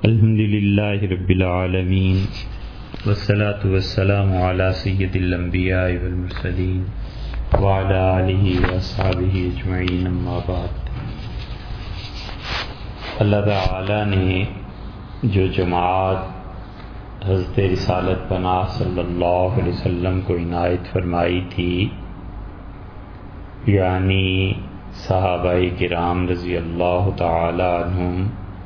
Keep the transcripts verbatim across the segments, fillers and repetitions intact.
الحمد للہ رب العالمین والصلاة والسلام علی سید الانبیاء والمرسلین وعلی آلہ واصحابہ اجمعین، اما بعد۔ اللہ تعالی نے جو جماعت حضرت رسالت پناہ صلی اللہ علیہ وسلم کو عنایت فرمائی تھی، یعنی صحابہ کرام رضی اللہ تعالی عنہم،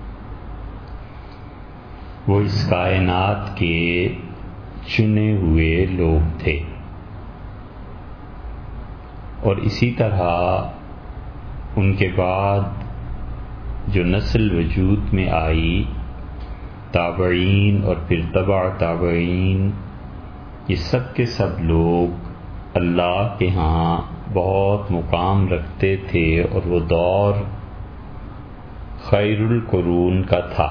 وہ اس کائنات کے چنے ہوئے لوگ تھے، اور اسی طرح ان کے بعد جو نسل وجود میں آئی، تابعین اور پھر تبع تابعین، یہ سب کے سب لوگ اللہ کے ہاں بہت مقام رکھتے تھے، اور وہ دور خیر القرون کا تھا۔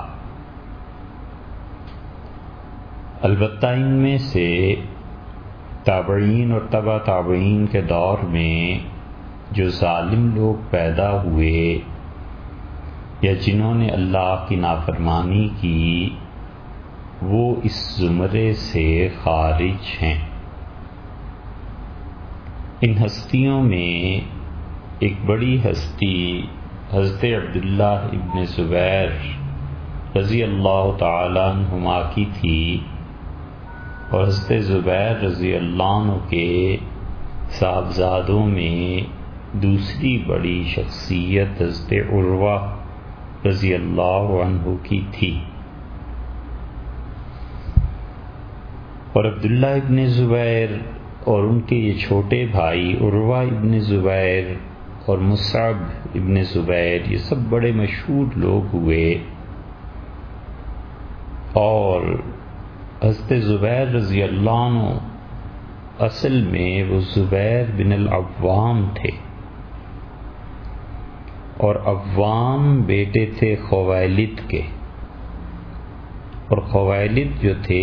البتہ ان میں سے تابعین اور تبع تابعین کے دور میں جو ظالم لوگ پیدا ہوئے یا جنہوں نے اللہ کی نافرمانی کی، وہ اس زمرے سے خارج ہیں۔ ان ہستیوں میں ایک بڑی ہستی حضرت عبداللہ ابن زبیر رضی اللہ تعالی عنہما کی تھی، اور حضرت زبیر رضی اللہ عنہ کے صاحبزادوں میں دوسری بڑی شخصیت حضرت عروہ رضی اللہ عنہ کی تھی۔ اور عبداللہ ابن زبیر اور ان کے یہ چھوٹے بھائی عروہ ابن زبیر اور مصعب ابن زبیر، یہ سب بڑے مشہور لوگ ہوئے، اور حضرت زبیر رضی اللہ عنہ اصل میں وہ زبیر بن العوام تھے، اور عوام بیٹے تھے خویلد کے، اور خویلد جو تھے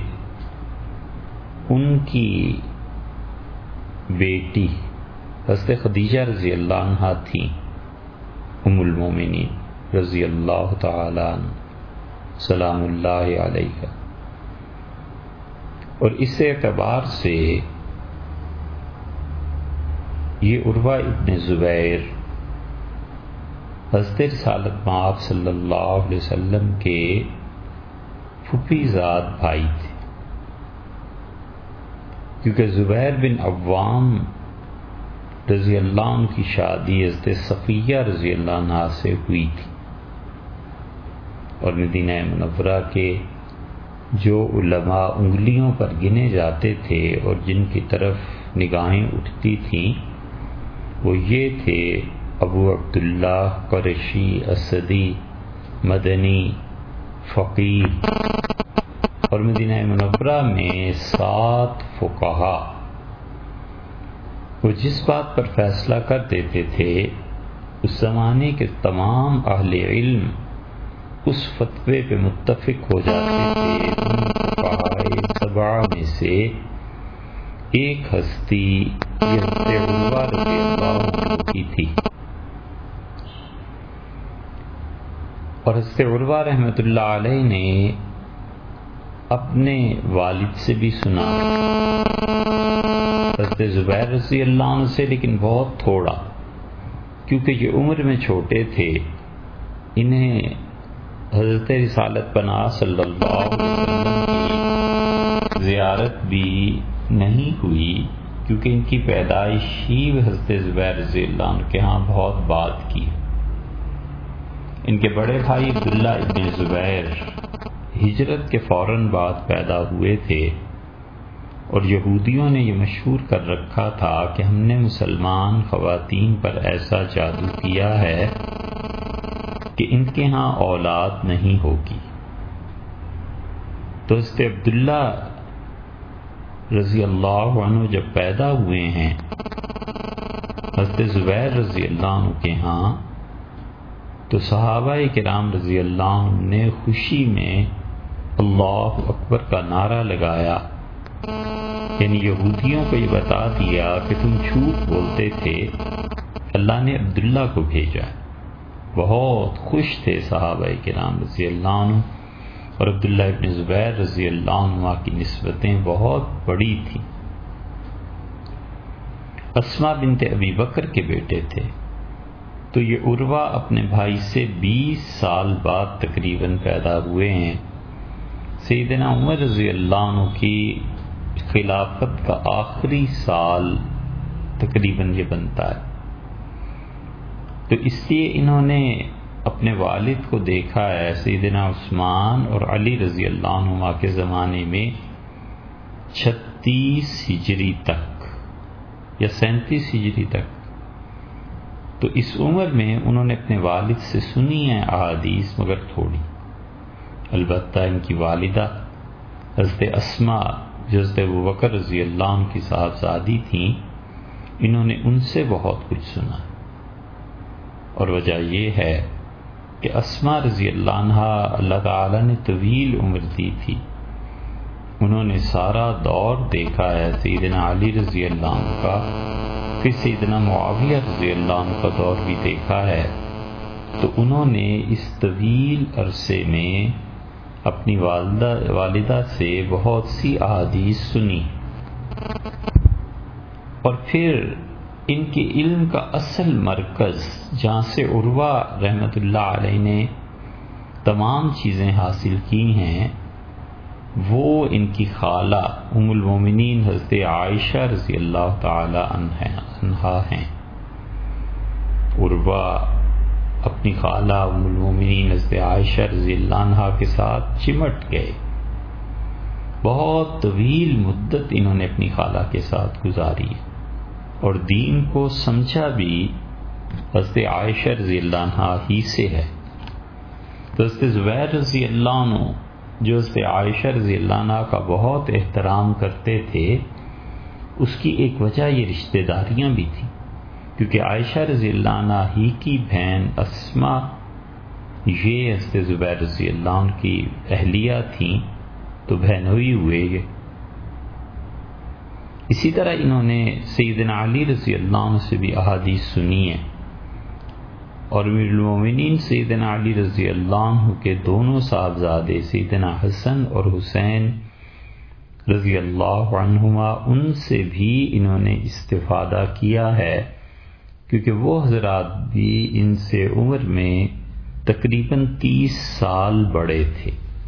ان کی بیٹی حضرت خدیجہ رضی اللہ عنہا تھیں، ام المومنین رضی اللہ تعالی عنہ سلام اللہ علیہ۔ اور اس اعتبار سے یہ عروہ ابن زبیر حضرت رسالت مآب صلی اللہ علیہ وسلم کے پھوپھی زاد بھائی تھے، کیونکہ زبیر بن عوام رضی اللہ عنہ کی شادی حضرت صفیہ رضی اللہ عنہ سے ہوئی تھی، اور مدینہ منورہ کے جو علماء انگلیوں پر گنے جاتے تھے اور جن کی طرف نگاہیں اٹھتی تھیں، وہ یہ تھے ابو عبداللہ قریشی اسدی مدنی فقیہ، اور مدینہ منورہ میں سات فقہا، وہ جس بات پر فیصلہ کر دیتے تھے اس زمانے کے تمام اہل علم اس فتوے پہ متفق ہو جاتے تھے۔ ان فقہائے سبعہ میں سے ایک ہستی حضرت عروہ رضی اللہ عنہ کی تھی، اور حضرت عروہ رحمۃ اللہ علیہ نے اپنے والد سے بھی سنا حضرت زبیر رضی اللہ عنہ سے، لیکن بہت تھوڑا، کیونکہ یہ عمر میں چھوٹے تھے، انہیں حضرت رسالت پناہ صلی اللہ علیہ وسلم کی زیارت بھی نہیں ہوئی، کیونکہ ان کی پیدائش ہی حضرت زبیر رضی اللہ عنہ کے ہاں بہت بعد کی۔ ان کے بڑے بھائی عبداللہ ابن زبیر ہجرت کے فوراً بعد پیدا ہوئے تھے، اور یہودیوں نے یہ مشہور کر رکھا تھا کہ ہم نے مسلمان خواتین پر ایسا جادو کیا ہے کہ ان کے ہاں اولاد نہیں ہوگی۔ تو حضرت عبداللہ رضی اللہ عنہ جب پیدا ہوئے ہیں حضرت زبیر رضی اللہ عنہ کے ہاں، تو صحابہ کرام رضی اللہ عنہ نے خوشی میں اللہ اکبر کا نعرہ لگایا، یعنی یہودیوں کو یہ بتا دیا کہ تم جھوٹ بولتے تھے، اللہ نے عبداللہ کو بھیجا ہے۔ بہت خوش تھے صحابہ کرام رضی اللہ عنہ، اور عبداللہ ابن زبیر رضی اللہ عنہ کی نسبتیں بہت بڑی تھیں۔ اسماء بنت ابی بکر کے بیٹے تھے، تو یہ عروہ اپنے بھائی سے بیس سال بعد تقریباً پیدا ہوئے ہیں۔ سیدنا عمر رضی اللہ عنہ کی خلافت کا آخری سال تقریباً یہ بنتا ہے، تو اس لیے انہوں نے اپنے والد کو دیکھا ہے سیدنا عثمان اور علی رضی اللہ عنہما کے زمانے میں چھتیس ہجری تک یا سینتیس ہجری تک، تو اس عمر میں انہوں نے اپنے والد سے سنی ہے احادیث، مگر تھوڑی۔ البتہ ان کی والدہ حضرت اسماء جو حضرت ابوبکر رضی اللہ عنہ کی صاحبزادی تھیں، انہوں نے ان سے بہت کچھ سنا، اور وجہ یہ ہے کہ اسماء رضی اللہ عنہ اللہ تعالیٰ نے طویل عمر دی تھی، انہوں نے سارا دور دیکھا ہے سیدنا علی رضی اللہ عنہ کا، پھر سیدنا معاویہ رضی اللہ عنہ کا دور بھی دیکھا ہے، تو انہوں نے اس طویل عرصے میں اپنی والدہ والدہ سے بہت سی احادیث سنی، اور پھر ان کے علم کا اصل مرکز جہاں سے عروہ رحمۃ اللہ علیہ نے تمام چیزیں حاصل کی ہیں، وہ ان کی خالہ ام المومنین حضرت عائشہ رضی اللہ تعالی عنہا ہیں۔ عروہ اپنی خالہ ام المومنین حضرت عائشہ رضی اللہ عنہا کے ساتھ چمٹ گئے، بہت طویل مدت انہوں نے اپنی خالہ کے ساتھ گزاری، اور دین کو سمجھا بھی حضرت عائشہ رضی اللہ عنہا ہی سے ہے۔ تو حضرت زبیر رضی اللہ عنہ جو حضرت عائشہ رضی اللہ عنہ کا بہت احترام کرتے تھے، اس کی ایک وجہ یہ رشتہ داریاں بھی تھیں، کیونکہ عائشہ رضی اللہ عنہ ہی کی بہن اسماء یہ حضرت زبیر رضی اللہ عنہ کی اہلیہ تھیں، تو بہنوئی ہوئے یہ۔ اسی طرح انہوں نے سیدنا علی رضی اللہ عنہ سے بھی احادیث سنی ہیں، اور امیر المومنین سیدنا علی رضی اللہ عنہ کے دونوں صاحبزادے سیدنا حسن اور حسین رضی اللہ عنہما، ان سے بھی انہوں نے استفادہ کیا ہے، کیونکہ وہ حضرات بھی ان سے عمر میں تقریباً تیس سال بڑے تھے۔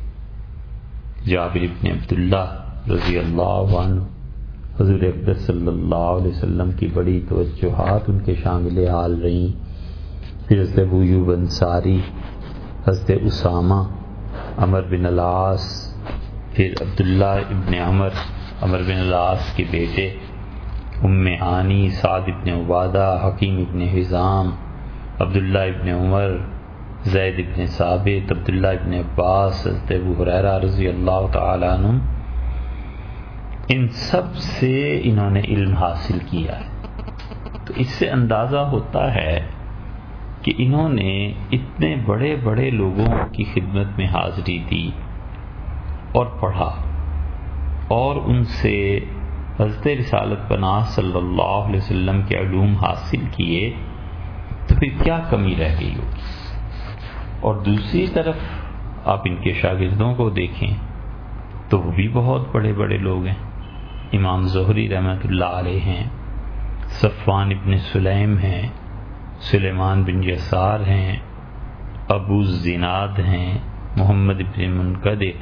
جابر بن عبداللہ رضی اللہ عنہ، حضور اقدس صلی اللہ علیہ وسلم کی بڑی توجہات ان کے شامل حال رہیں، پھر حضرت ابو ایوب انصاری، حضرت اسامہ، عمر بن العاص، پھر عبداللہ ابن عمر عمر بن العاص کے بیٹے، ام عانی، سعد ابن عبادہ، حکیم ابن حزام، عبداللہ ابن عمر، زید ابن ثابت، عبداللہ ابن عباس، حضرت ابو ہریرہ رضی اللہ تعالیٰ عنہ، ان سب سے انہوں نے علم حاصل کیا ہے۔ تو اس سے اندازہ ہوتا ہے کہ انہوں نے اتنے بڑے بڑے لوگوں کی خدمت میں حاضری دی اور پڑھا، اور ان سے حضرت رسالت پناہ صلی اللہ علیہ وسلم کے علوم حاصل کیے، تو پھر کیا کمی رہ گئی ہوگی۔ اور دوسری طرف آپ ان کے شاگردوں کو دیکھیں تو وہ بھی بہت بڑے بڑے لوگ ہیں، امام زہری رحمۃ اللہ علیہ ہیں، صفوان ابن سلیم ہیں، سلیمان بن یسار ہیں، ابو الزناد ہیں، محمد بن منقدر،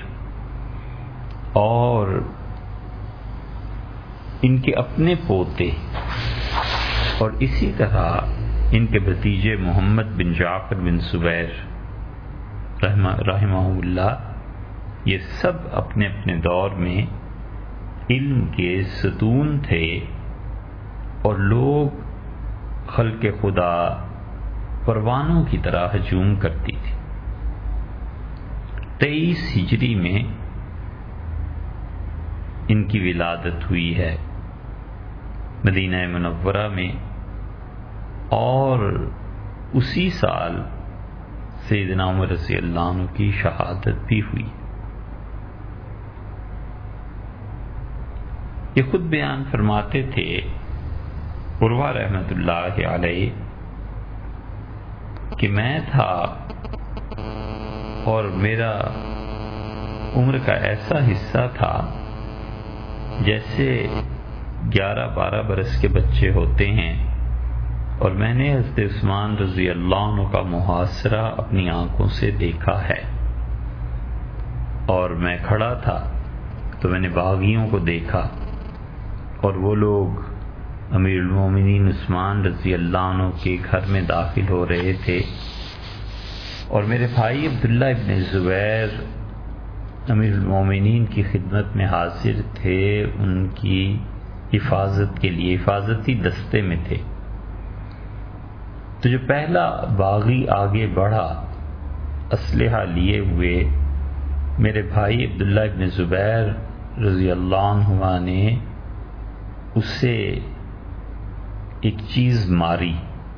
اور ان کے اپنے پوتے، اور اسی طرح ان کے بھتیجے محمد بن جعفر بن زبیر رحمہ اللہ، یہ سب اپنے اپنے دور میں علم کے ستون تھے، اور لوگ خلق خدا پروانوں کی طرح ہجوم کرتی تھی۔ تیئیس ہجری میں ان کی ولادت ہوئی ہے مدینہ منورہ میں، اور اسی سال سیدنا عمر رضی اللہ عنہ کی شہادت بھی ہوئی۔ یہ خود بیان فرماتے تھے عروہ رحمۃ اللہ علیہ کہ میں تھا اور میرا عمر کا ایسا حصہ تھا جیسے گیارہ بارہ برس کے بچے ہوتے ہیں، اور میں نے حضرت عثمان رضی اللہ عنہ کا محاصرہ اپنی آنکھوں سے دیکھا ہے، اور میں کھڑا تھا تو میں نے باغیوں کو دیکھا، اور وہ لوگ امیر المومنین عثمان رضی اللہ عنہ کے گھر میں داخل ہو رہے تھے، اور میرے بھائی عبداللہ ابن زبیر امیر المومنین کی خدمت میں حاضر تھے، ان کی حفاظت کے لیے حفاظتی دستے میں تھے۔ تو جو پہلا باغی آگے بڑھا اسلحہ لیے ہوئے، میرے بھائی عبداللہ ابن زبیر رضی اللہ عنہ نے اسے ایک چیز ماری،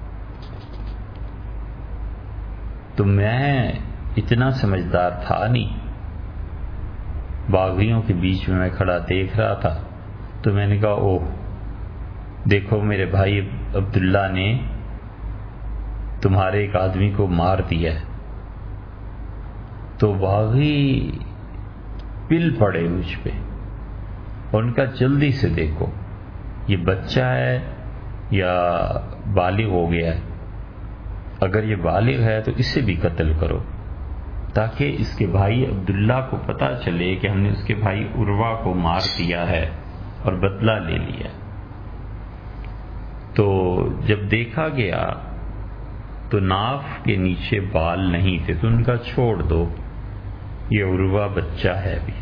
تو میں اتنا سمجھدار تھا نہیں، باغیوں کے بیچ میں میں کھڑا دیکھ رہا تھا، تو میں نے کہا اوہ دیکھو میرے بھائی عبداللہ نے تمہارے ایک آدمی کو مار دیا ہے۔ تو باغی پل پڑے مجھ پہ، اور ان کا جلدی سے دیکھو یہ بچہ ہے یا بالغ ہو گیا ہے، اگر یہ بالغ ہے تو اسے بھی قتل کرو، تاکہ اس کے بھائی عبداللہ کو پتہ چلے کہ ہم نے اس کے بھائی عروہ کو مار دیا ہے اور بدلہ لے لیا۔ تو جب دیکھا گیا تو ناف کے نیچے بال نہیں تھے، تو ان کا چھوڑ دو، یہ عروہ بچہ ہے بھی۔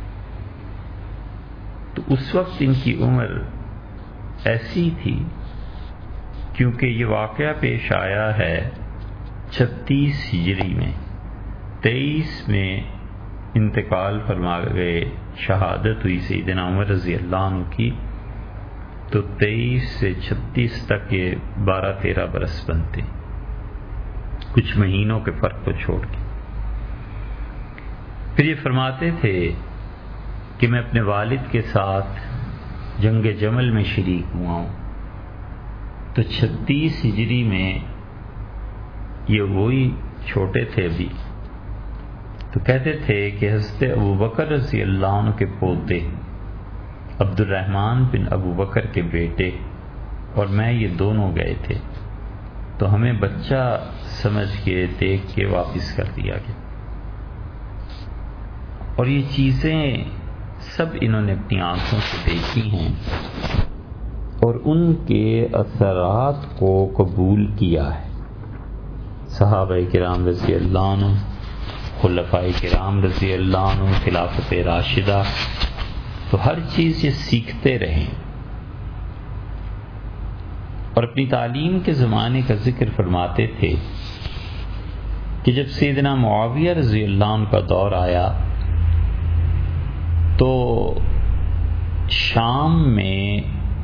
تو اس وقت ان کی عمر ایسی تھی، کیونکہ یہ واقعہ پیش آیا ہے چھتیس ہجری میں، تیئیس میں انتقال فرما گئے، شہادت ہوئی سیدنا عمر رضی اللہ عنہ کی، تو تیئیس سے چھتیس تک یہ بارہ تیرہ برس بنتے، کچھ مہینوں کے فرق کو چھوڑ کے۔ پھر یہ فرماتے تھے کہ میں اپنے والد کے ساتھ جنگ جمل میں شریک ہوا ہوں، تو چھتیس ہجری میں یہ وہی چھوٹے تھے ابھی، تو کہتے تھے کہ حضرت ابو بکر رضی اللہ عنہ کے پوتے عبد الرحمن بن ابو بکر کے بیٹے اور میں یہ دونوں گئے تھے، تو ہمیں بچہ سمجھ کے دیکھ کے واپس کر دیا گیا، اور یہ چیزیں سب انہوں نے اپنی آنکھوں سے دیکھی ہیں اور ان کے اثرات کو قبول کیا ہے۔ صحابہ کرام رضی اللہ عنہ، خلفائے کرام رضی اللہ عنہ، خلافت راشدہ، تو ہر چیز یہ سیکھتے رہیں، اور اپنی تعلیم کے زمانے کا ذکر فرماتے تھے کہ جب سیدنا معاویہ رضی اللہ عنہ کا دور آیا تو شام میں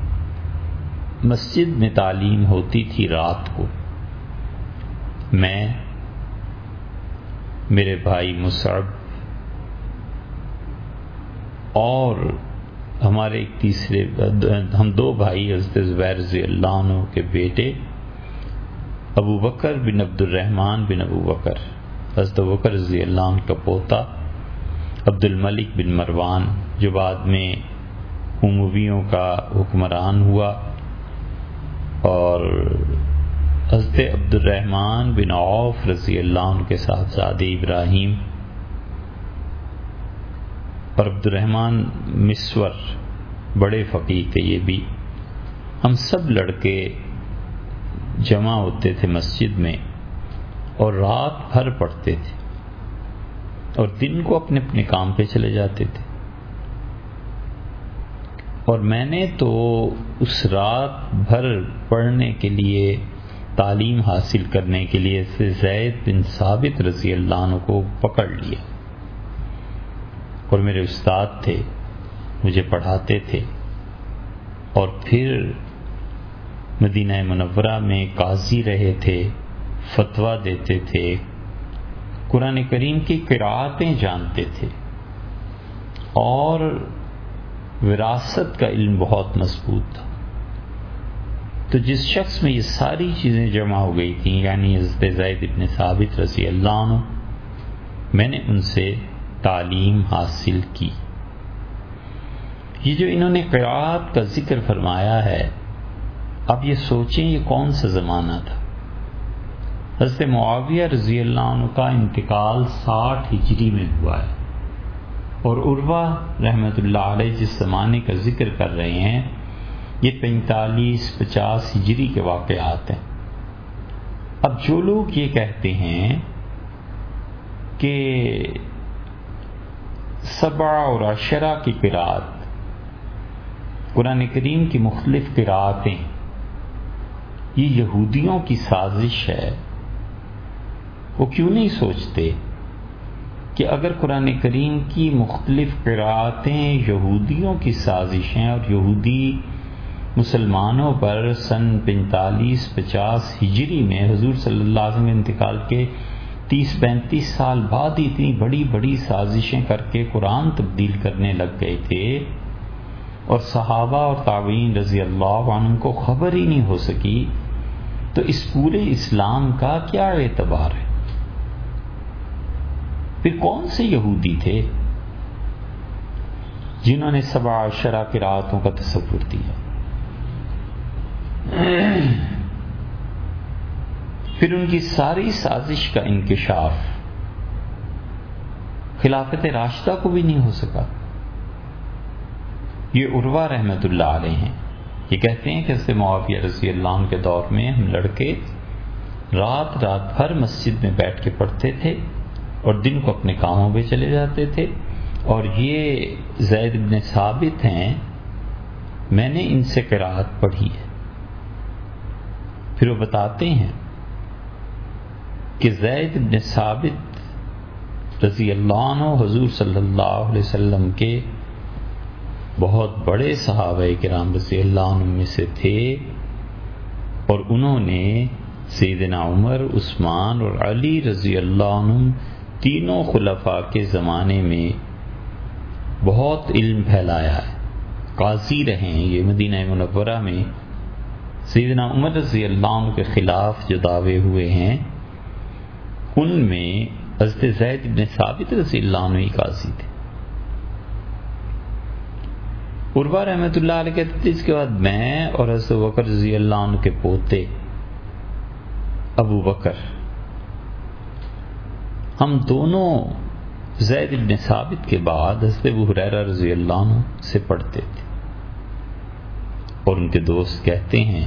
مسجد میں تعلیم ہوتی تھی رات کو، میں، میرے بھائی مصعب اور ہمارے ایک تیسرے، ہم دو بھائی حضرت زبیر رضی اللہ عنہ کے بیٹے ابو بکر بن عبد الرحمن بن ابو بکر، حضرت ابو بکر رضی اللہ عنہ کا پوتا عبد الملک بن مروان، جو بعد میں امویوں کا حکمران ہوا، اور حضرت عبد الرحمن بن عوف رضی اللہ عنہ کے صاحبزادے ابراہیم، اور عبد الرحمن مسور بڑے فقیہ تھے یہ بھی۔ ہم سب لڑکے جمع ہوتے تھے مسجد میں اور رات بھر پڑھتے تھے، اور دن کو اپنے اپنے کام پہ چلے جاتے تھے، اور میں نے تو اس رات بھر پڑھنے کے لیے، تعلیم حاصل کرنے کے لیے سے زید بن ثابت رضی اللہ عنہ کو پکڑ لیا، اور میرے استاد تھے، مجھے پڑھاتے تھے، اور پھر مدینہ منورہ میں قاضی رہے تھے، فتویٰ دیتے تھے، قرآن کریم کی قرأتیں جانتے تھے، اور وراثت کا علم بہت مضبوط تھا۔ تو جس شخص میں یہ ساری چیزیں جمع ہو گئی تھیں، یعنی حضرت زید بن ثابت رضی اللہ عنہ، میں نے ان سے تعلیم حاصل کی۔ یہ جو انہوں نے قرات کا ذکر فرمایا ہے، اب یہ سوچیں یہ کون سا زمانہ تھا۔ حضرت معاویہ رضی اللہ عنہ کا انتقال ساٹھ ہجری میں ہوا ہے، اور عروہ رحمۃ اللہ علیہ جس زمانے کا ذکر کر رہے ہیں یہ پینتالیس پچاس ہجری کے واقعات ہیں۔ اب جو لوگ یہ کہتے ہیں کہ سبع اور عشرہ کی قرات قرآن کریم کی مختلف قراتیں یہ یہودیوں کی سازش ہے، وہ کیوں نہیں سوچتے کہ اگر قرآن کریم کی مختلف قراتیں یہودیوں کی سازش ہیں اور یہودی مسلمانوں پر سن پینتالیس پچاس ہجری میں حضور صلی اللہ علیہ وسلم کے انتقال کے تیس پینتیس سال بعد اتنی بڑی بڑی سازشیں کر کے قرآن تبدیل کرنے لگ گئے تھے، اور صحابہ اور تابعین رضی اللہ عنہم کو خبر ہی نہیں ہو سکی، تو اس پورے اسلام کا کیا اعتبار ہے؟ پھر کون سے یہودی تھے جنہوں نے سبع عشرہ قراتوں کا تصور دیا؟ پھر ان کی ساری سازش کا انکشاف خلافت راشدہ کو بھی نہیں ہو سکا۔ یہ عروہ رحمۃ اللہ علیہ ہیں، یہ کہتے ہیں کہ حضرت معاویہ رضی اللہ عنہ کے دور میں ہم لڑکے رات رات بھر مسجد میں بیٹھ کے پڑھتے تھے اور دن کو اپنے کاموں پہ چلے جاتے تھے، اور یہ زید بن ثابت ہیں، میں نے ان سے قرات پڑھی ہے۔ پھر وہ بتاتے ہیں کہ زید بن ثابت رضی اللہ عنہ حضور صلی اللہ علیہ وسلم کے بہت بڑے صحابہ کرام رضی اللہ عنہ میں سے تھے، اور انہوں نے سیدنا عمر، عثمان اور علی رضی اللہ عنہ تینوں خلفاء کے زمانے میں بہت علم پھیلایا ہے، قاضی رہے ہیں۔ یہ مدینہ منورہ میں سیدنا عمر رضی اللہ عنہ کے خلاف جو دعوے ہوئے ہیں ان میں حضرت زید بن ثابت رضی اللہ عنہ ہی قاضی تھے۔ عروہ رحمۃ اللہ علیہ کہتے تھے اس کے بعد میں اور حضرت بکر رضی اللہ عنہ کے پوتے ابو بکر ہم دونوں زید بن ثابت کے بعد حضرت ابو ہریرہ رضی اللہ عنہ سے پڑھتے تھے، اور ان کے دوست کہتے ہیں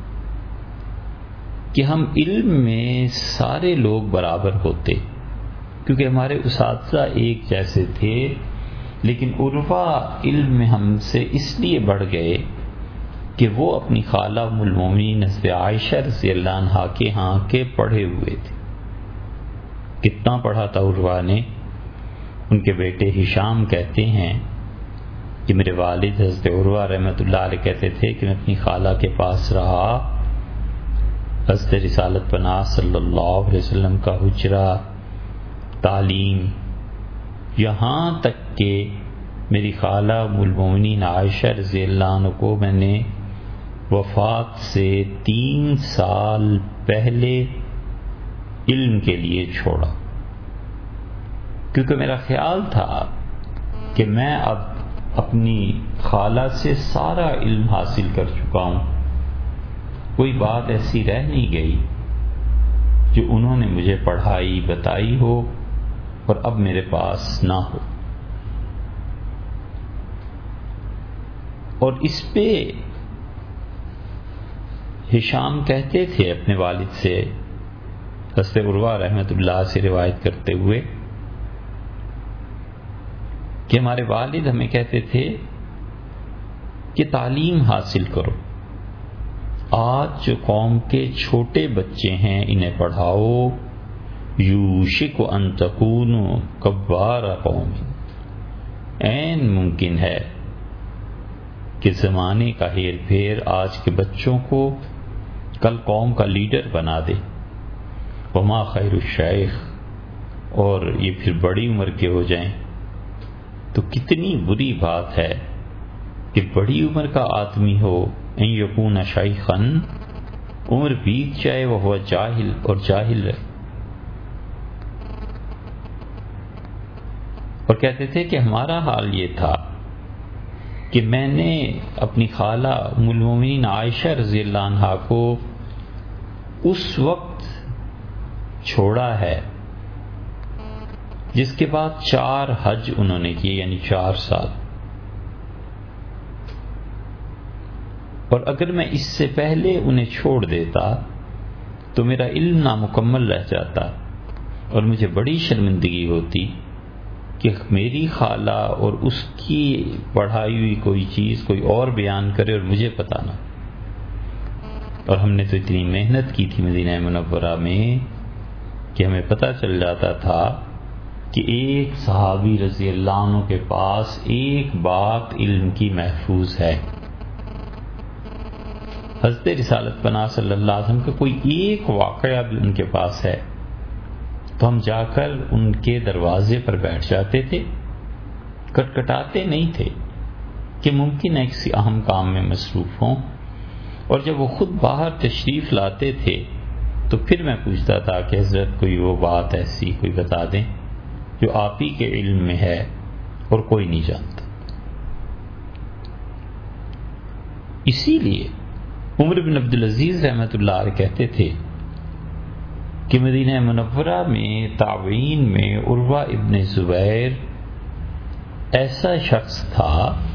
کہ ہم علم میں سارے لوگ برابر ہوتے کیونکہ ہمارے اساتذہ ایک جیسے تھے، لیکن عروہ علم میں ہم سے اس لیے بڑھ گئے کہ وہ اپنی خالہ ام المومنین حضرت عائشہ رضی اللہ عنہا کے ہاں کے پڑھے ہوئے تھے۔ کتنا پڑھا تھا عروہ نے؟ ان کے بیٹے ہشام کہتے ہیں کہ میرے والد حضرت عروہ رحمۃ اللہ علیہ کہتے تھے کہ میں اپنی خالہ کے پاس رہا، حضرت رسالت پناہ صلی اللہ علیہ وسلم کا حجرہ، تعلیم، یہاں تک کہ میری خالہ ام المومنین عائشہ رضی اللہ عنہ کو میں نے وفات سے تین سال پہلے علم کے لیے چھوڑا، کیونکہ میرا خیال تھا کہ میں اب اپنی خالہ سے سارا علم حاصل کر چکا ہوں، کوئی بات ایسی رہ نہیں گئی جو انہوں نے مجھے پڑھائی بتائی ہو اور اب میرے پاس نہ ہو۔ اور اس پہ ہشام کہتے تھے اپنے والد سے، حضرت عروہ رحمۃ اللہ سے روایت کرتے ہوئے، کہ ہمارے والد ہمیں کہتے تھے کہ تعلیم حاصل کرو، آج جو قوم کے چھوٹے بچے ہیں انہیں پڑھاؤ، یوشک ان تکونوا کبار قوم، عین ممکن ہے کہ زمانے کا ہیر پھیر آج کے بچوں کو کل قوم کا لیڈر بنا دے۔ وما خیر الشیخ، اور یہ پھر بڑی عمر کے ہو جائیں تو کتنی بری بات ہے کہ بڑی عمر کا آدمی ہو، ان یکون شیخا، عمر بیت جائے وہ ہوا جاہل اور جاہل رہے۔ اور کہتے تھے کہ ہمارا حال یہ تھا کہ میں نے اپنی خالہ ام المومنین عائشہ رضی اللہ عنہا کو اس وقت چھوڑا ہے جس کے بعد چار حج انہوں نے کیے، یعنی چار سال، اور اگر میں اس سے پہلے انہیں چھوڑ دیتا تو میرا علم نامکمل رہ جاتا اور مجھے بڑی شرمندگی ہوتی کہ میری خالہ اور اس کی پڑھائی ہوئی کوئی چیز کوئی اور بیان کرے اور مجھے پتہ نہ۔ اور ہم نے تو اتنی محنت کی تھی مدینہ منورہ میں کہ ہمیں پتہ چل جاتا تھا کہ ایک صحابی رضی اللہ عنہ کے پاس ایک بات علم کی محفوظ ہے، حضرت رسالت پناہ صلی اللہ علیہ وسلم کا کوئی ایک واقعہ بھی ان کے پاس ہے تو ہم جا کر ان کے دروازے پر بیٹھ جاتے تھے، کٹکھٹاتے نہیں تھے کہ ممکن ہے کسی اہم کام میں مصروف ہوں، اور جب وہ خود باہر تشریف لاتے تھے تو پھر میں پوچھتا تھا کہ حضرت کوئی وہ بات ایسی کوئی بتا دیں جو آپ ہی کے علم میں ہے اور کوئی نہیں جانتا۔ اسی لیے عمر بن عبدالعزیز رحمۃ اللہ علیہ کہتے تھے کہ مدینہ منورہ میں تابعین میں عروہ ابن زبیر ایسا شخص تھا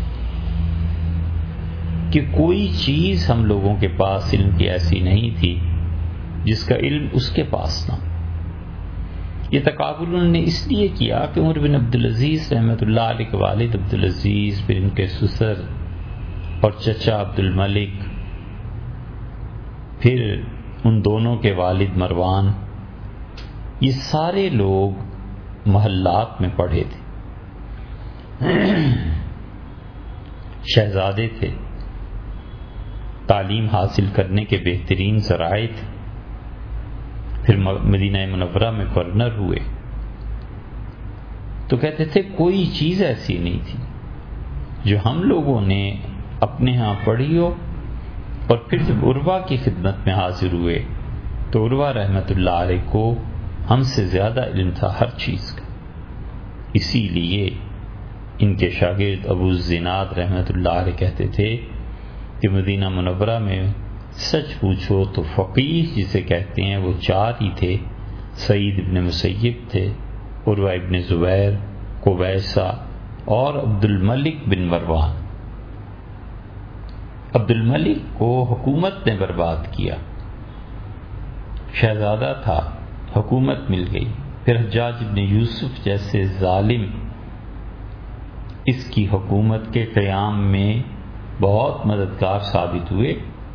کہ کوئی چیز ہم لوگوں کے پاس علم کی ایسی نہیں تھی جس کا علم اس کے پاس نہ۔ یہ تقابل انہوں نے اس لیے کیا کہ عمر بن عبدالعزیز رحمۃ اللہ علیہ کے والد عبدالعزیز، پھر ان کے سسر اور چچا عبد الملک، پھر ان دونوں کے والد مروان، یہ سارے لوگ محلات میں پڑھے تھے، شہزادے تھے، تعلیم حاصل کرنے کے بہترین ذرائع تھے، پھر مدینہ منورہ میں گورنر ہوئے۔ تو کہتے تھے کوئی چیز ایسی نہیں تھی جو ہم لوگوں نے اپنے ہاں پڑھی ہو، اور پھر جب عروہ کی خدمت میں حاضر ہوئے تو عروہ رحمۃ اللہ علیہ کو ہم سے زیادہ علم تھا ہر چیز کا۔ اسی لیے ان کے شاگرد ابو الزناد رحمۃ اللہ علیہ کہتے تھے کہ مدینہ منورہ میں سچ پوچھو تو فقیہ جسے کہتے ہیں وہ چار ہی تھے، سعید ابن مسیب تھے، عروہ ابن زبیر، قبیصہ اور عبد الملک بن مروان۔ عبد الملک کو حکومت نے برباد کیا، شہزادہ تھا، حکومت مل گئی، پھر حجاج ابن یوسف جیسے ظالم اس کی حکومت کے قیام میں بہت مددگار ثابت ہوئے۔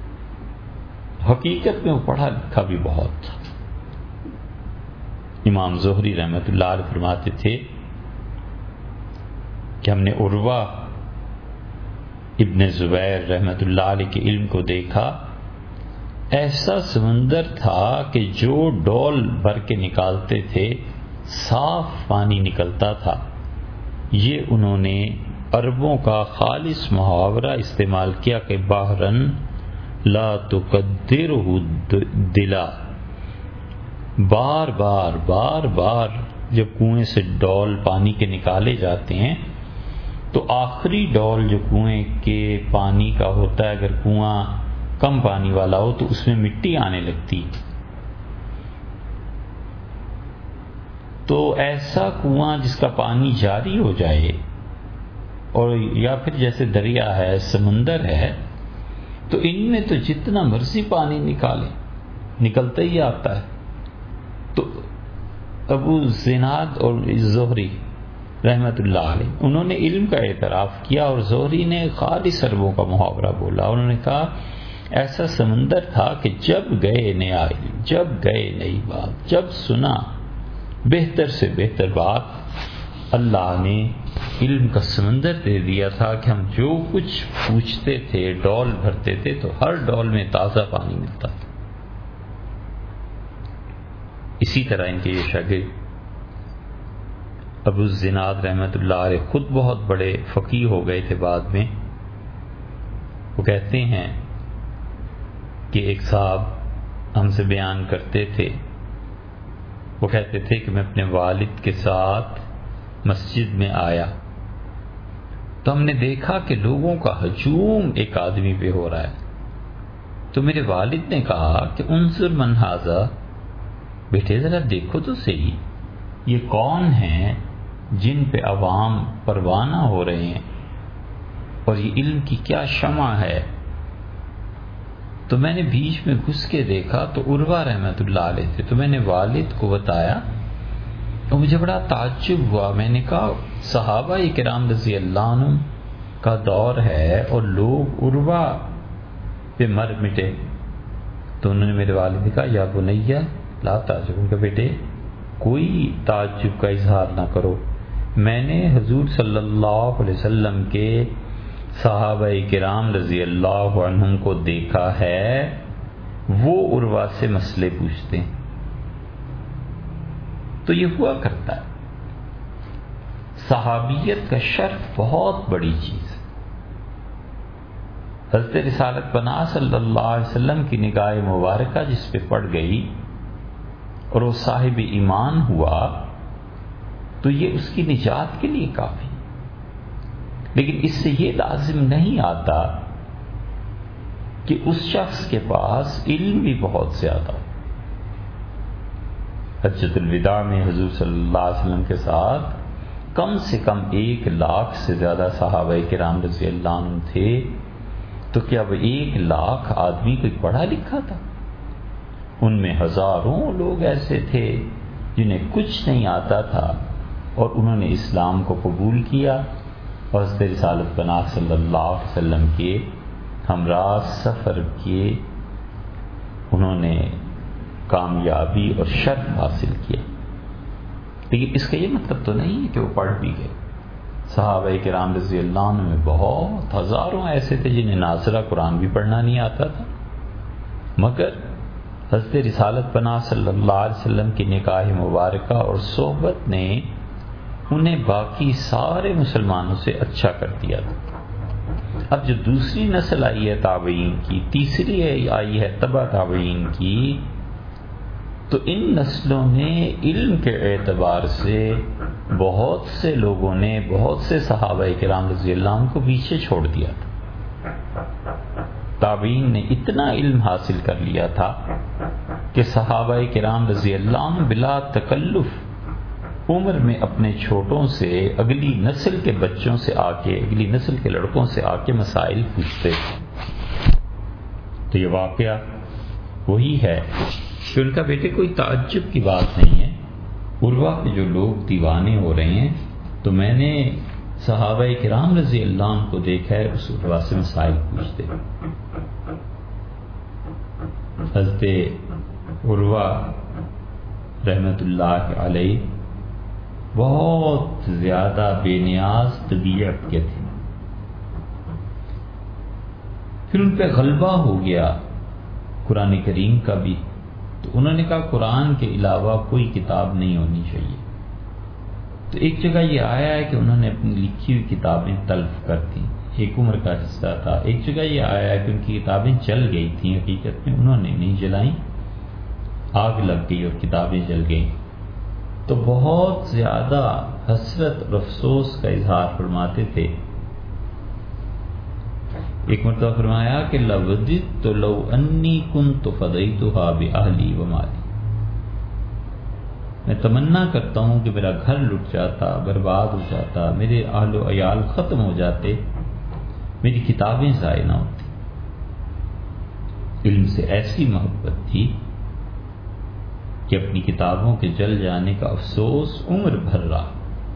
حقیقت میں وہ پڑھا لکھا بھی بہت تھا۔ امام زہری رحمۃ اللہ علیہ فرماتے تھے کہ ہم نے عروہ ابن زبیر رحمۃ اللہ علیہ کے علم کو دیکھا، ایسا سمندر تھا کہ جو ڈول بھر کے نکالتے تھے صاف پانی نکلتا تھا۔ یہ انہوں نے عربوں کا خالص محاورہ استعمال کیا کہ بحرن لا تقدرہ دلا، بار بار بار بار جب کنویں سے ڈول پانی کے نکالے جاتے ہیں تو آخری ڈول جو کنویں کے پانی کا ہوتا ہے، اگر کنواں کم پانی والا ہو تو اس میں مٹی آنے لگتی، تو ایسا کنواں جس کا پانی جاری ہو جائے، اور یا پھر جیسے دریا ہے، سمندر ہے، تو ان میں تو جتنا مرضی پانی نکالے نکلتا ہی آتا ہے۔ تو ابو زناد اور زہری رحمت اللہ علیہ انہوں نے علم کا اعتراف کیا، اور زہری نے خالص عربوں کا محاورہ بولا۔ انہوں نے کہا ایسا سمندر تھا کہ جب گئے نیا علم، جب گئے نئی بات، جب سنا بہتر سے بہتر بات، اللہ نے علم کا سمندر دے دیا تھا کہ ہم جو کچھ پوچھتے تھے، ڈول بھرتے تھے تو ہر ڈول میں تازہ پانی ملتا تھا۔ اسی طرح ان کے یہ شاگرد ابو الزناد رحمۃ اللہ علیہ خود بہت بڑے فقیہ ہو گئے تھے بعد میں۔ وہ کہتے ہیں کہ ایک صاحب ہم سے بیان کرتے تھے، وہ کہتے تھے کہ میں اپنے والد کے ساتھ مسجد میں آیا تو ہم نے دیکھا کہ لوگوں کا ہجوم ایک آدمی پہ ہو رہا ہے. تو میرے والد نے کہا کہ انظر من ھذا، بیٹے ذرا دیکھو تو صحیح یہ کون ہیں جن پہ عوام پروانہ ہو رہے ہیں، اور یہ علم کی کیا شمع ہے. تو میں نے بیچ میں گھس کے دیکھا تو عروہ رحمت اللہ علیہ تھے. تو میں نے والد کو بتایا تو مجھے بڑا تعجب ہوا. میں نے کہا صحابہ کرام رضی اللہ عنہ کا دور ہے اور لوگ عروہ پہ مر مٹے. تو انہوں نے میرے والد نے کہا یا بنیہ لا تعجب، ان کا بیٹے کوئی تعجب کا اظہار نہ کرو، میں نے حضور صلی اللہ علیہ وسلم کے صحابہ کرام رضی اللہ عنہم کو دیکھا ہے، وہ عروہ سے مسئلے پوچھتے ہیں. تو یہ ہوا کرتا ہے. صحابیت کا شرف بہت بڑی چیز ہے. حضرت رسالت پناہ صلی اللہ علیہ وسلم کی نگاہ مبارکہ جس پہ پڑ گئی اور وہ صاحب ایمان ہوا تو یہ اس کی نجات کے لیے کافی. لیکن اس سے یہ لازم نہیں آتا کہ اس شخص کے پاس علم بھی بہت زیادہ ہو. حجۃ الوداع میں حضور صلی اللہ علیہ وسلم کے ساتھ کم سے کم ایک لاکھ سے زیادہ صحابہ کرام رضی اللہ عنہ تھے. تو کیا وہ ایک لاکھ آدمی کوئی پڑھا لکھا تھا؟ ان میں ہزاروں لوگ ایسے تھے جنہیں کچھ نہیں آتا تھا اور انہوں نے اسلام کو قبول کیا اور حضرت رسالت پناہ صلی اللہ علیہ وسلم کے ہمراہ سفر کیے. انہوں نے کامیابی اور شرف حاصل کیا. لیکن اس کا یہ مطلب تو نہیں ہے کہ وہ پڑھ بھی گئے. صحابہ کرام رضی اللہ عنہ میں بہت ہزاروں ایسے تھے جنہیں ناظرہ قرآن بھی پڑھنا نہیں آتا تھا، مگر حضرت رسالت پناہ صلی اللہ علیہ وسلم کی نکاح مبارکہ اور صحبت نے انہیں باقی سارے مسلمانوں سے اچھا کر دیا تھا. اب جو دوسری نسل آئی ہے تابعین کی، تیسری آئی ہے تبع تابعین کی، تو ان نسلوں نے علم کے اعتبار سے بہت سے لوگوں نے بہت سے صحابہ کرام رضی اللہ عنہ کو پیچھے چھوڑ دیا تھا. تابعین نے اتنا علم حاصل کر لیا تھا کہ صحابہ کرام رضی اللہ عنہ بلا تکلف عمر میں اپنے چھوٹوں سے اگلی نسل کے بچوں سے آ کے اگلی نسل کے لڑکوں سے آ کے مسائل پوچھتے تھے. تو یہ واقعہ وہی ہے کہ ان کا بیٹے کوئی تعجب کی بات نہیں ہے. عروہ کے جو لوگ دیوانے ہو رہے ہیں تو میں نے صحابہ کرام رضی اللہ عنہ کو دیکھا ہے اس عروہ سے مسائل پوچھتے. حضرت عروہ رحمت اللہ علیہ بہت زیادہ بے نیاز طبیعت کے تھے. پھر ان پہ غلبہ ہو گیا قرآن کریم کا بھی. تو انہوں نے کہا قرآن کے علاوہ کوئی کتاب نہیں ہونی چاہیے. تو ایک جگہ یہ آیا ہے کہ انہوں نے اپنی لکھی ہوئی کتابیں تلف کر دیں، ایک عمر کا حصہ تھا. ایک جگہ یہ آیا ہے کہ ان کی کتابیں جل گئی تھیں، حقیقت میں انہوں نے نہیں جلائیں، آگ لگ گئی اور کتابیں جل گئیں. تو بہت زیادہ حسرت اور افسوس کا اظہار فرماتے تھے. ایک مرتبہ فرمایا کہ لوددت لو انی کنت فدیتها باہلی ومالی، میں تمنا کرتا ہوں کہ میرا گھر لٹ جاتا، برباد ہو جاتا، میرے اہل و عیال ختم ہو جاتے، میری کتابیں ضائع نہ ہوتی. علم سے ایسی محبت تھی کہ اپنی کتابوں کے جل جانے کا افسوس عمر بھر رہا.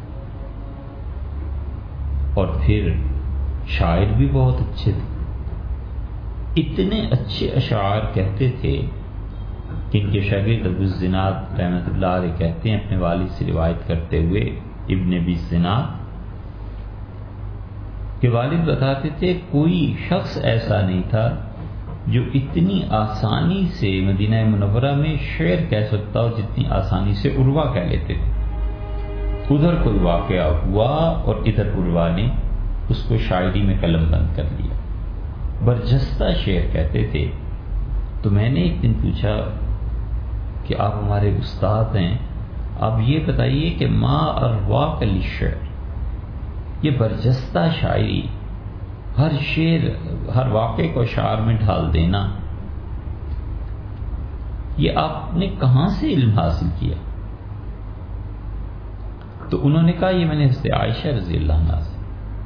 اور پھر شاعر بھی بہت اچھے تھے، اتنے اچھے اشعار کہتے تھے کہ ان کے شاگرد ابو الزناد رحمۃ اللہ علیہ کہتے ہیں اپنے والد سے روایت کرتے ہوئے ابن ابی الزناد کہ والد بتاتے تھے کوئی شخص ایسا نہیں تھا جو اتنی آسانی سے مدینہ منورہ میں شعر کہہ سکتا ہو جتنی آسانی سے عروہ کہہ لیتے تھے. ادھر کوئی واقعہ ہوا اور ادھر عروہ نے اس کو شاعری میں قلم بند کر لیا. برجستہ شعر کہتے تھے. تو میں نے ایک دن پوچھا کہ آپ ہمارے استاد ہیں، اب یہ بتائیے کہ ما ارواق للشعر، یہ برجستہ شاعری، ہر شعر ہر واقعے کو اشعار میں ڈھال دینا، یہ آپ نے کہاں سے علم حاصل کیا؟ تو انہوں نے کہا یہ میں نے حضرت عائشہ رضی اللہ عنہا سے،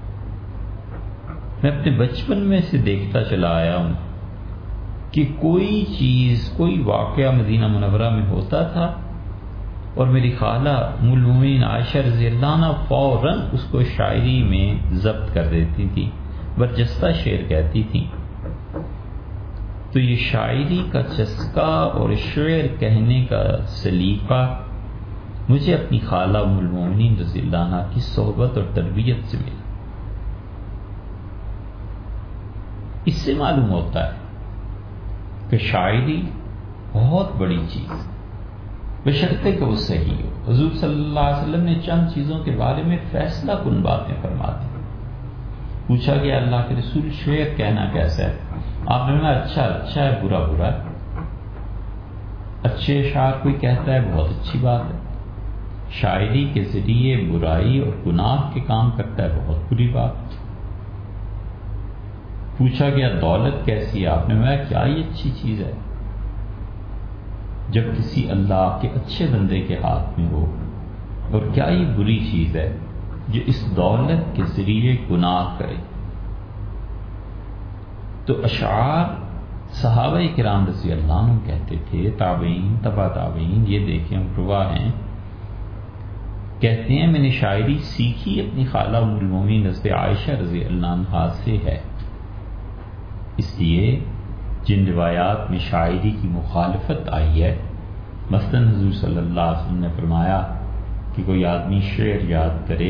میں اپنے بچپن میں سے دیکھتا چلا آیا ہوں کہ کوئی چیز کوئی واقعہ مدینہ منورہ میں ہوتا تھا اور میری خالہ ام المومنین عائشہ رضی اللہ عنہا فوراً اس کو شاعری میں ضبط کر دیتی تھی، برجستہ شعر کہتی تھی۔ تو یہ شاعری کا چسکا اور شعر کہنے کا سلیقہ مجھے اپنی خالہ ام المومنین رضی اللہ عنہا کی صحبت اور تربیت سے ملا۔ اس سے معلوم ہوتا ہے کہ شاعری بہت بڑی چیز ہے، بشرطے کہ وہ صحیح ہو۔ حضور صلی اللہ علیہ وسلم نے چند چیزوں کے بارے میں فیصلہ کن باتیں فرما دی۔ پوچھا گیا اللہ کے رسول شعر کہنا کیسا ہے؟ آپ نے کہا اچھا اچھا ہے، برا برا ہے۔ اچھے اشعار کوئی کہتا ہے بہت اچھی بات ہے، شاعری کے ذریعے برائی اور گناہ کے کام کرتا ہے بہت بری بات ہے۔ پوچھا گیا دولت کیسی ہے؟ آپ نے کہا کیا یہ اچھی چیز ہے؟ جب کسی اللہ کے اچھے بندے کے ہاتھ میں ہو، اور کیا یہ بری چیز ہے جو اس دولت کے ذریعے گناہ کرے؟ تو اشعار صحابہ کرام رضی اللہ عنہ کہتے تھے، تابعین تبع تابعین یہ دیکھیں گواہ ہیں، کہتے ہیں میں نے شاعری سیکھی اپنی خالہ ام المومنین حضرت عائشہ رضی اللہ عنہا سے ہے۔ اس لیے جن روایات میں شاعری کی مخالفت آئی ہے، مثلا حضور صلی اللہ علیہ وسلم نے فرمایا کہ کوئی آدمی شعر یاد کرے،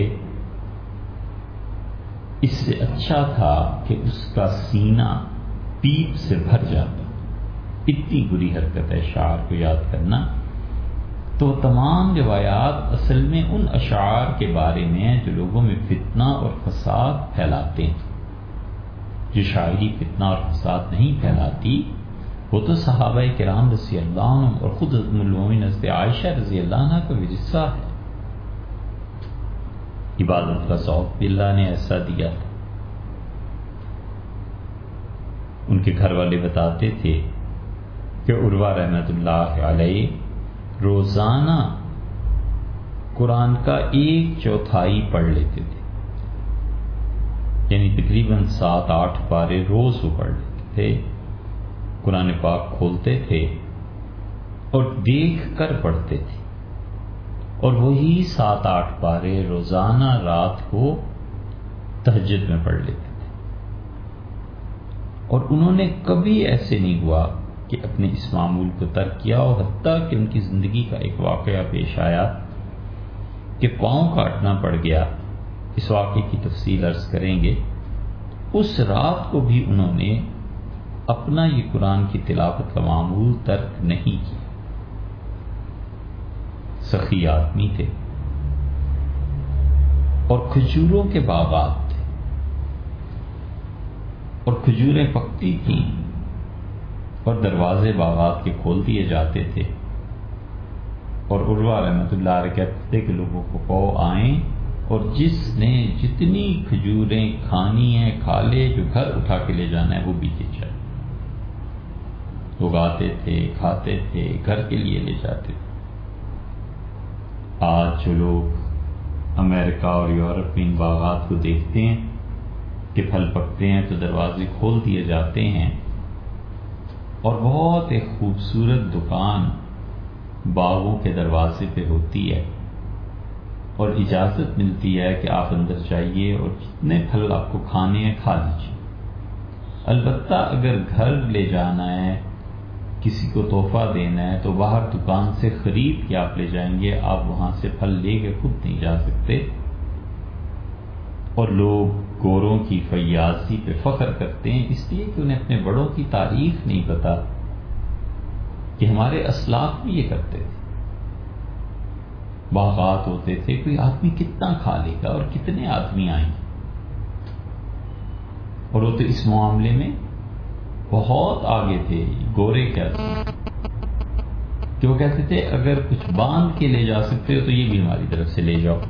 اس سے اچھا تھا کہ اس کا سینہ پیپ سے بھر جاتا۔ اتنی بری حرکت ہے شعر کو یاد کرنا۔ تو تمام روایات اصل میں ان اشعار کے بارے میں ہیں جو لوگوں میں فتنہ اور فساد پھیلاتے ہیں۔ جو شاعری فتنہ اور فساد نہیں پھیلاتی وہ تو صحابہ کرام رضی اللہ عنہ اور خود ام المومنین حضرت عائشہ رضی اللہ عنہ کا ورثہ ہے۔ عبادت کا ذوق بھی اللہ نے ایسا دیا تھا۔ ان کے گھر والے بتاتے تھے کہ عروہ رحمت اللہ علیہ روزانہ قرآن کا ایک چوتھائی پڑھ لیتے تھے، یعنی تقریباً سات آٹھ پارے روز وہ پڑھ لیتے تھے۔ قرآن پاک کھولتے تھے اور دیکھ کر پڑھتے تھے، اور وہی سات آٹھ پارے روزانہ رات کو تہجد میں پڑھ لیتے تھے۔ اور انہوں نے کبھی ایسے نہیں ہوا کہ اپنے اس معمول کو ترک کیا، اور حتیٰ کہ ان کی زندگی کا ایک واقعہ پیش آیا کہ پاؤں کاٹنا پڑ گیا، اس واقعے کی تفصیل عرض کریں گے۔ اس رات کو بھی انہوں نے اپنا یہ قرآن کی تلاوت کا معمول ترک نہیں کیا۔ سخی آدمی تھے اور کھجوروں کے باغات تھے، اور کھجوریں پکتی تھیں اور دروازے باغات کے کھول دیے جاتے تھے، اور عروہ رحمت اللہ علیہ کہتے تھے کہ لوگوں کو کہو آئیں، اور جس نے جتنی کھجوریں کھانی ہیں کھا لے، جو گھر اٹھا کے لے جانا ہے وہ بھی لے جائے۔ لوگ آتے تھے، کھاتے تھے، گھر کے لیے لے جاتے تھے۔ آج جو لوگ امریکہ اور یورپ میں ان باغات کو دیکھتے ہیں کہ پھل پکتے ہیں تو دروازے کھول دیے جاتے ہیں، اور بہت ایک خوبصورت دکان باغوں کے دروازے پہ ہوتی ہے، اور اجازت ملتی ہے کہ آپ اندر جائیے اور جتنے پھل آپ کو کھانے ہیں کھا لیجیے۔ البتہ اگر گھر لے جانا ہے، کسی کو تحفہ دینا ہے، تو باہر دکان سے خرید کے آپ لے جائیں گے، آپ وہاں سے پھل لے کے خود نہیں جا سکتے۔ اور لوگ گوروں کی فیاضی پہ فخر کرتے ہیں، اس لیے کہ انہیں اپنے بڑوں کی تاریخ نہیں پتا کہ ہمارے اسلاف بھی یہ کرتے تھے۔ باغات ہوتے تھے، کوئی آدمی کتنا کھا لے گا اور کتنے آدمی آئیں گے، اور وہ تو اس معاملے میں بہت آگے تھے۔ گورے کیا تھے کہ وہ کہتے تھے اگر کچھ باندھ کے لے جا سکتے ہو تو یہ بھی ہماری طرف سے لے جاؤ.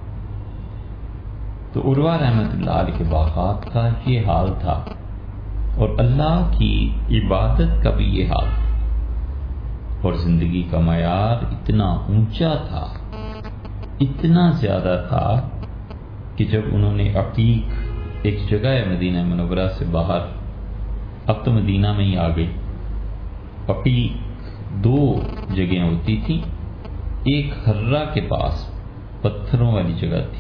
تو عروہ رحمۃ اللہ علیہ کے باغات کا یہ حال تھا اور اللہ کی عبادت کا بھی یہ حال تھا، اور زندگی کا معیار اتنا اونچا تھا، اتنا زیادہ تھا کہ جب انہوں نے عقیق، ایک جگہ ہے مدینہ منورہ سے باہر، اب تو مدینہ میں ہی آ گئی، عقیق دو جگہیں ہوتی تھیں، ایک حرہ کے پاس پتھروں والی جگہ تھی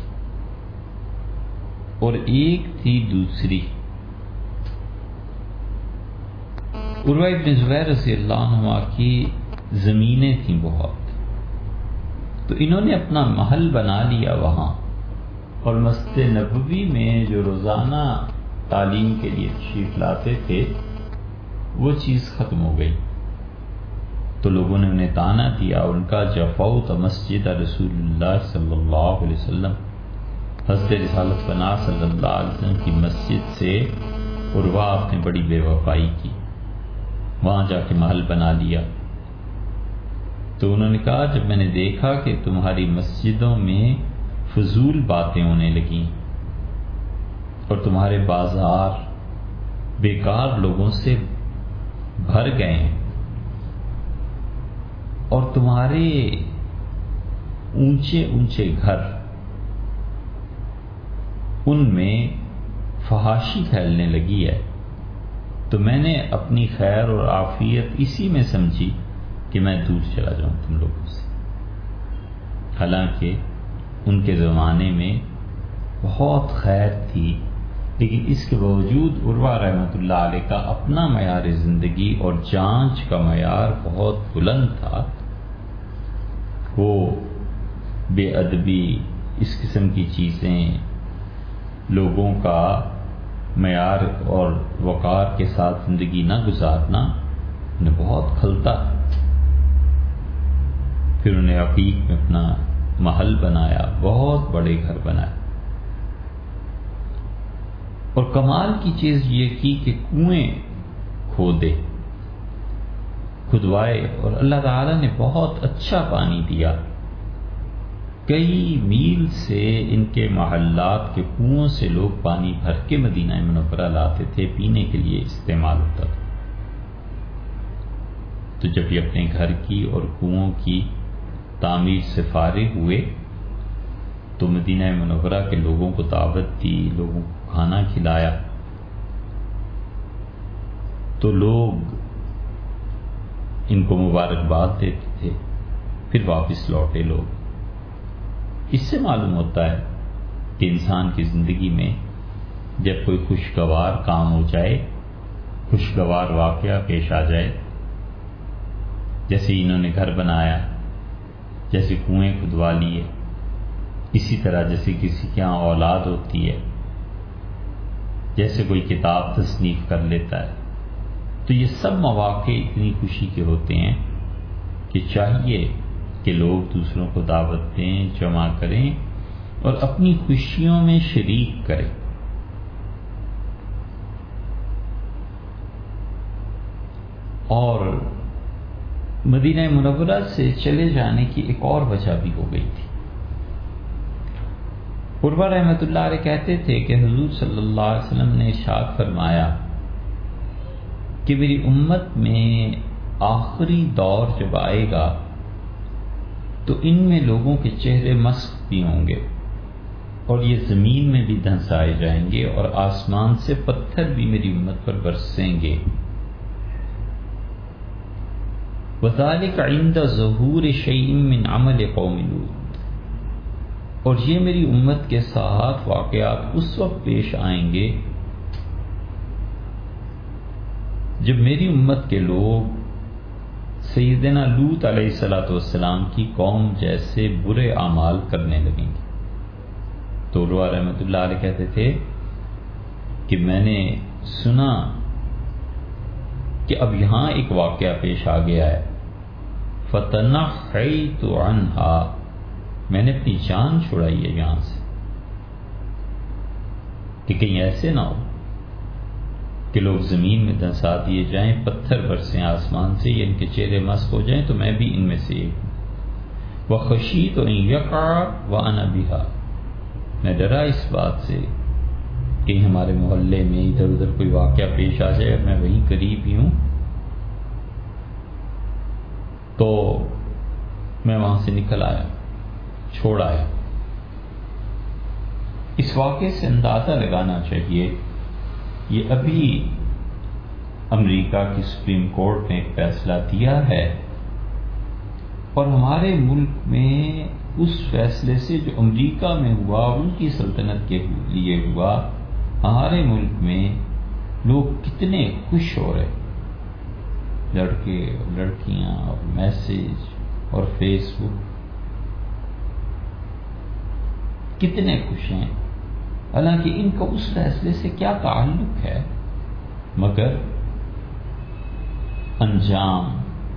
اور ایک تھی دوسری. عروہ ابن زبیر رضی اللہ عنہ کی زمینیں تھیں بہت، تو انہوں نے اپنا محل بنا لیا وہاں، اور مسجد نبوی میں جو روزانہ تعلیم کے لیے تشریف لاتے تھے وہ چیز ختم ہو گئی. تو لوگوں نے انہیں طعنہ دیا، ان کا جفوت مسجد رسول اللہ صلی اللہ علیہ وسلم، حضرت رسالت پناہ صلی اللہ علیہ وسلم کی مسجد سے عروہ آپ نے بڑی بے وفائی کی، وہاں جا کے محل بنا لیا. تو انہوں نے کہا جب میں نے دیکھا کہ تمہاری مسجدوں میں فضول باتیں ہونے لگیں اور تمہارے بازار بیکار لوگوں سے بھر گئے ہیں اور تمہارے اونچے اونچے گھر، ان میں فحاشی پھیلنے لگی ہے، تو میں نے اپنی خیر اور عافیت اسی میں سمجھی کہ میں دور چلا جاؤں تم لوگوں سے. حالانکہ ان کے زمانے میں بہت خیر تھی، لیکن اس کے باوجود عروہ رحمۃ اللہ علیہ کا اپنا معیار زندگی اور جانچ کا معیار بہت بلند تھا. وہ بے ادبی، اس قسم کی چیزیں، لوگوں کا معیار اور وقار کے ساتھ زندگی نہ گزارنا انہیں بہت کھلتا. پھر انہیں عقیق میں اپنا محل بنایا، بہت بڑے گھر بنائے، اور کمال کی چیز یہ کی کہ کنویں کھودے، کھدوائے، اور اللہ تعالیٰ نے بہت اچھا پانی دیا. کئی میل سے ان کے محلات کے کنووں سے لوگ پانی بھر کے مدینہ منورہ لاتے تھے، پینے کے لیے استعمال ہوتا تھا. تو جب یہ اپنے گھر کی اور کنووں کی تعمیر سے فارغ ہوئے تو مدینہ منورہ کے لوگوں کو دعوت دی، لوگوں کو کھانا کھلایا. تو لوگ ان کو مبارکباد دیتے تھے، پھر واپس لوٹے لوگ. اس سے معلوم ہوتا ہے کہ انسان کی زندگی میں جب کوئی خوشگوار کام ہو جائے، خوشگوار واقعہ پیش آ جائے، جیسے انہوں نے گھر بنایا، جیسے کنویں کھدوا لیے، اسی طرح جیسے کسی کے ہاں اولاد ہوتی ہے، جیسے کوئی کتاب تصنیف کر لیتا ہے، تو یہ سب مواقع اتنی خوشی کے ہوتے ہیں کہ چاہیے کہ لوگ دوسروں کو دعوت دیں، جمع کریں اور اپنی خوشیوں میں شریک کریں. اور مدینہ منورہ سے چلے جانے کی ایک اور وجہ بھی ہو گئی تھی. عروہ رحمۃ اللہ علیہ کہتے تھے کہ حضور صلی اللہ علیہ وسلم نے ارشاد فرمایا کہ میری امت میں آخری دور جب آئے گا تو ان میں لوگوں کے چہرے مسخ بھی ہوں گے اور یہ زمین میں بھی دھنسائے جائیں گے اور آسمان سے پتھر بھی میری امت پر برسیں گے. وَذَلِكَ عِنْدَ ظُهُورِ شَيْءٍ مِّنْ عَمَلِ قَوْمِ لُوط، اور یہ میری امت کے ساتھ واقعات اس وقت پیش آئیں گے جب میری امت کے لوگ سیدنا لوط علیہ الصلوۃ والسلام کی قوم جیسے برے اعمال کرنے لگیں گے. تو عروہ رحمۃ اللہ علیہ کہتے تھے کہ میں نے سنا کہ اب یہاں ایک واقعہ پیش آ گیا ہے، فَتَنَحَّيْتُ عَنْهَا، میں نے اپنی جان چھڑائی ہے یہاں سے کہ کہیں ایسے نہ ہو کہ لوگ زمین میں دھنسا دیے جائیں، پتھر برسیں آسمان سے، یا ان کے چہرے مسخ ہو جائیں تو میں بھی ان میں سے ایک ہوں۔ وَخَشِیتُ أَن يَقَعَ وَأَنَا بِهَا، میں ڈرا اس بات سے کہ ہمارے محلے میں ادھر ادھر کوئی واقعہ پیش آ جائے، میں وہیں قریب ہی ہوں تو میں وہاں سے نکل آیا، چھوڑ آیا۔ اس واقعے سے اندازہ لگانا چاہیے، یہ ابھی امریکہ کی سپریم کورٹ نے ایک فیصلہ دیا ہے، اور ہمارے ملک میں اس فیصلے سے جو امریکہ میں ہوا، ان کی سلطنت کے لیے ہوا، ہمارے ملک میں لوگ کتنے خوش ہو رہے، لڑکے لڑکیاں اور میسج اور فیس بک، کتنے خوش ہیں، حالانکہ ان کا اس فیصلے سے کیا تعلق ہے، مگر انجام،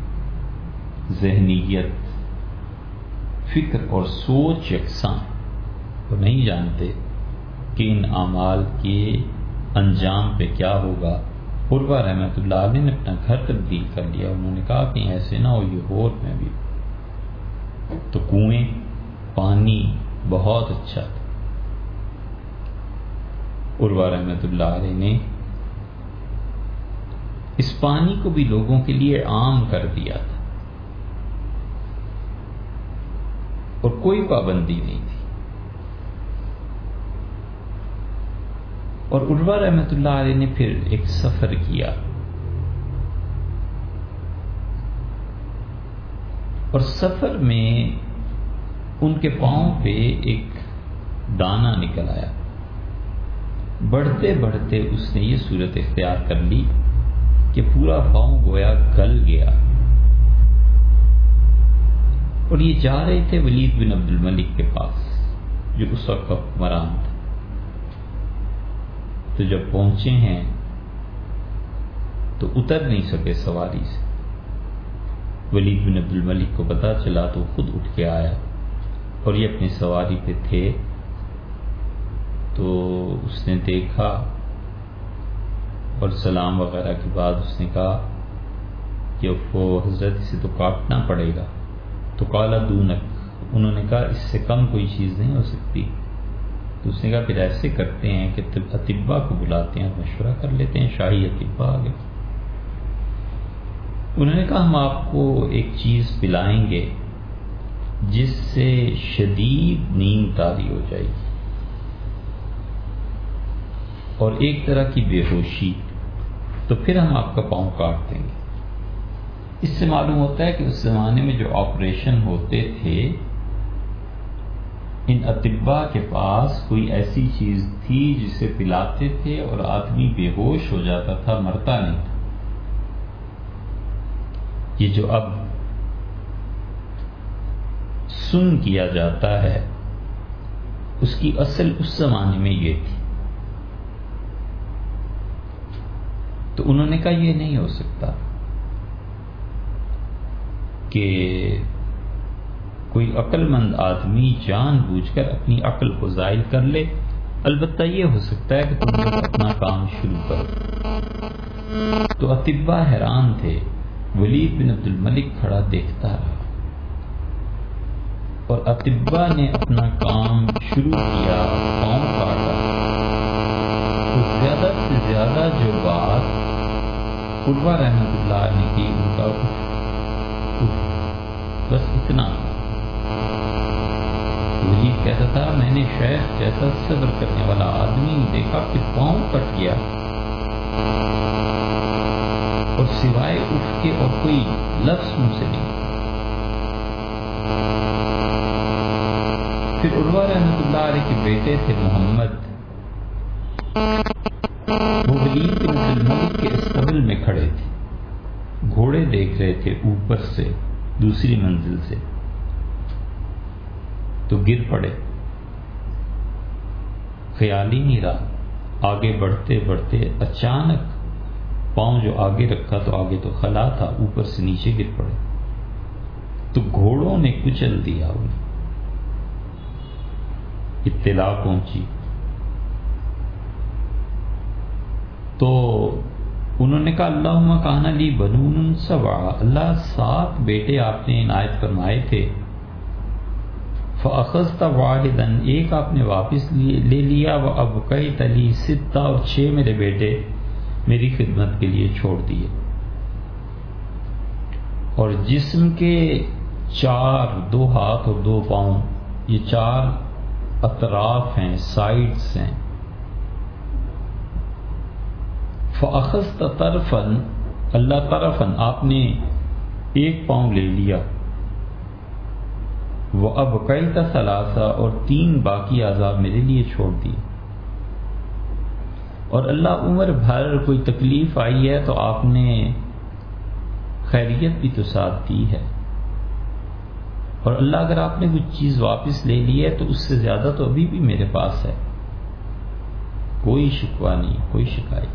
ذہنیت، فکر اور سوچ یکساں، وہ نہیں جانتے کہ ان اعمال کے انجام پہ کیا ہوگا۔ عروہ رحمۃ اللہ علیہ نے اپنا گھر تبدیل کر لیا، انہوں نے کہا کہ ایسے نہ ہو یہ ہو میں بھی، تو کنویں پانی بہت اچھا تھا۔ عروہ رحمۃ اللہ علیہ نے اس پانی کو بھی لوگوں کے لیے عام کر دیا تھا، اور کوئی پابندی نہیں تھی۔ اور عروہ رحمۃ اللہ علیہ نے پھر ایک سفر کیا، اور سفر میں ان کے پاؤں پہ ایک دانہ نکل آیا۔ بڑھتے بڑھتے اس نے یہ صورت اختیار کر لی کہ پورا پاؤں گویا گل گیا، اور یہ جا رہے تھے ولید بن عبد الملک کے پاس جو اس وقت حکمران تھا۔ تو جب پہنچے ہیں تو اتر نہیں سکے سواری سے، ولید بن عبد الملک کو پتا چلا تو خود اٹھ کے آیا، اور یہ اپنی سواری پہ تھے، تو اس نے دیکھا اور سلام وغیرہ کے بعد اس نے کہا کہ وہ حضرت سے تو کاٹنا پڑے گا، تو کالا دونک، انہوں نے کہا اس سے کم کوئی چیز نہیں ہو سکتی۔ تو اس نے کہا پھر ایسے کرتے ہیں کہ اطباء کو بلاتے ہیں، مشورہ کر لیتے ہیں، شاہی اطباء آ گئے۔ انہوں نے کہا ہم آپ کو ایک چیز پلائیں گے جس سے شدید نیند طاری ہو جائے گی، اور ایک طرح کی بے ہوشی، تو پھر ہم آپ کا پاؤں کاٹ دیں گے۔ اس سے معلوم ہوتا ہے کہ اس زمانے میں جو آپریشن ہوتے تھے، ان اطباء کے پاس کوئی ایسی چیز تھی جسے پلاتے تھے اور آدمی بے ہوش ہو جاتا تھا، مرتا نہیں تھا۔ یہ جو اب سن کیا جاتا ہے، اس کی اصل اس زمانے میں یہ تھی۔ تو انہوں نے کہا یہ نہیں ہو سکتا کہ کوئی عقل مند آدمی جان بوجھ کر اپنی عقل کو زائل کر لے، البتہ یہ ہو سکتا ہے کہ تم لوگ اپنا کام شروع کرو۔ تو اطباء حیران تھے، ولید بن عبد الملک کھڑا دیکھتا رہا، اور اطباء نے اپنا کام شروع کیا، پاؤں کاٹا۔ تو زیادہ سے زیادہ جو بات عروہ رحمۃ اللہ نے کی، ان کا بس اتنا۔ ولید کہتا تھا میں نے شیخ جیسا صبر کرنے والا آدمی دیکھا کہ پاؤں کٹ گیا، اور سوائے اٹھ کے اور کوئی لفظ منہ سے نہیں۔ پھر عروہ رحمۃ اللہ علیہ کے بیٹے تھے محمد، وہ ولید بن عبد الملک کے استبل میں کھڑے تھے، گھوڑے دیکھ رہے تھے اوپر سے، دوسری منزل سے، تو گر پڑے، خیال ہی نہیں رہا۔ آگے بڑھتے بڑھتے اچانک پاؤں جو آگے رکھا تو آگے تو خلا تھا، اوپر سے نیچے گر پڑے، تو گھوڑوں نے کچل دیا انہیں۔ اطلاع پہنچی، تو انہوں نے کہا اللہم کان لی بنون سبع، اللہ سات بیٹے آپ نے عنایت فرمائے تھے، فاخذت واحدا، ایک آپ نے واپس لے لیا، وابقیت لی ستہ، اور چھ میرے بیٹے میری خدمت کے لیے چھوڑ دیے۔ اور جسم کے چار، دو ہاتھ اور دو پاؤں، یہ چار اطراف ہیں، سائڈز ہیں۔ فاخذت طرفا، اللہ طرفا، آپ نے ایک پاؤں لے لیا، وابقیت ثلاثہ، اور تین باقی اعضاء میرے لیے چھوڑ دی۔ اور اللہ عمر بھر کوئی تکلیف آئی ہے تو آپ نے خیریت بھی تو ساتھ دی ہے، اور اللہ اگر آپ نے کچھ چیز واپس لے لی ہے تو اس سے زیادہ تو ابھی بھی میرے پاس ہے، کوئی شکوہ نہیں، کوئی شکایت۔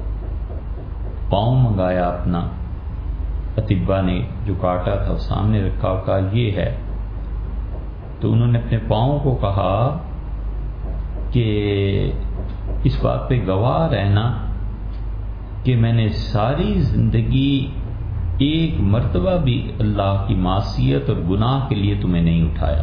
پاؤں منگایا اپنا، اطباء نے جو کاٹا تھا سامنے رکھا اور کہا یہ ہے، تو انہوں نے اپنے پاؤں کو کہا کہ اس بات پہ گواہ رہنا کہ میں نے ساری زندگی ایک مرتبہ بھی اللہ کی معصیت اور گناہ کے لیے تمہیں نہیں اٹھایا۔